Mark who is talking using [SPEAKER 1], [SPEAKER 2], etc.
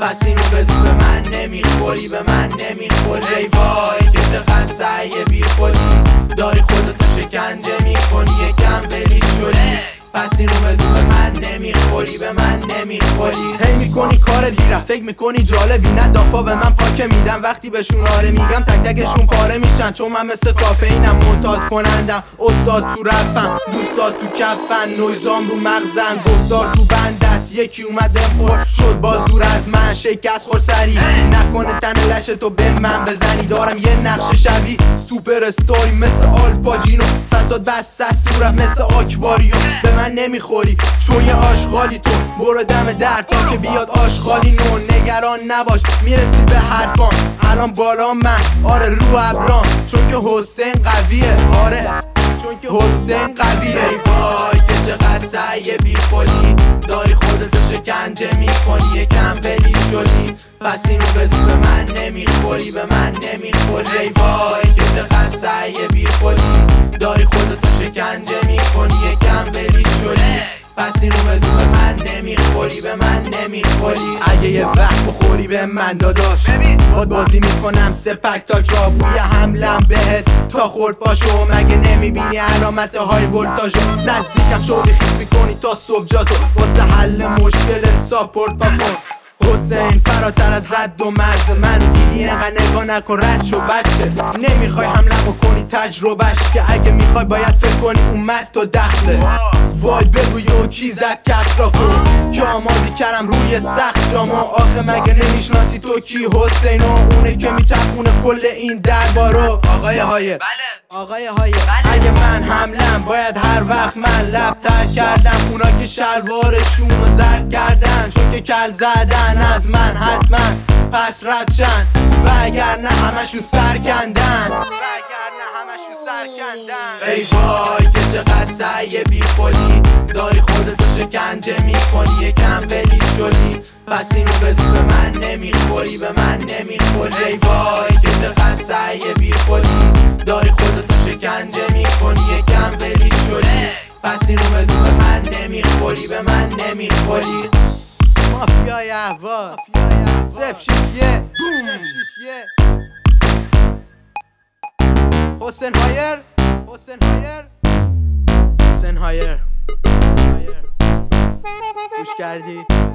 [SPEAKER 1] پس اینو بدون به من نمیخوری، به من نمیخوری. ای وای که چقدر سعی بی خودی، داری خودتو شکنجه میکنی، یکم ولی شدی. پس اینو بدون به من نمیخوری، به من نمیخوری. هی میکنی کار دیره، فکر میکنی جالبی، نه دافا به من پاکه میدم وقتی بهشون آره میگم، تک تکشون پاره میشن. چون من مثل کافئینم، معتاد کنندم، استاد تو رپم، دوستات تو کفن، نویزام رو مغزن، گفتار تو بند است. یکی اومد خور شد باز دور از من، شکست خور سری نکنه تن لشتو به من بزنی. دارم یه نقش شبیه سوپر استوری مثل آلپاجینو، فساد بس است تو رپ مثل آکواریوم. به من نمیخوری چون یه آشغالی تو، برو دم در تا که بیاد آشغالی نو. نگران نباش میرسی به حرفام، الان بالا من آره رو ابرام، چون که حسین قویه، آره چون که حسین قویه. ای وای که چقدر سعی بی خودی، داری خودتو شکنجه میکنی، یکم ولی شدی. پس اینو بدون به من نمیخوری، به من نمیخوری. ای وای که چقدر سعی بی خودی، داری خودتو شکنجه میکنی، یکم ولی شدی. پس اینو بدون به من نمیخوری، به من نمیخوری. اگه یه وقت بخوری به من داداش، باد بازی میکنم سپک تا جا، بوی حملم بهت تا خورد باشو. مگه نمیبینی علامت های ولتاژو، نزدیکم شوقی خیز میکنی تا صبح جاتو، واسه حل مشکلت ساپورت پاکن. حسین فراتر از حد و مرز، منو دیدی اینقدر نگاه نکن، رد شو بچه. نمیخوای حملمو کنی تجربهش، که اگه میخوای باید فکر کنی اومد تو دخله. وای بگوی و کی زد کت را کن، که آماده کردم روی سخت جامو. آخه مگه نمیشناسی تو کی؟ حسین و اونه که میچرخونه کل این دربارو. آقای هایر آقای هایر، اگه من حملم باید هر وقت من لب تر کردم، اونا که شلوارشونو زرد کردن، چون که کل زدن از من حتما پس رد شن، و اگر نه همشون سرکندن. ای وای که چقدر سعی بی خودی، داری خودتو شکنجه میکنی، یکم ولی شدی. پس اینو بدون به من نمیخوری، به من نمیخوری. ای وای که چقدر سعی بی خودی، داری خودتو شکنجه میکنی، یکم ولی شدی. پس اینو بدون به من نمیخوری، به من نمیخوری. مافیای اهواز 061 حسین هایر، حسین هایر، حسین هایر. گوش کردی؟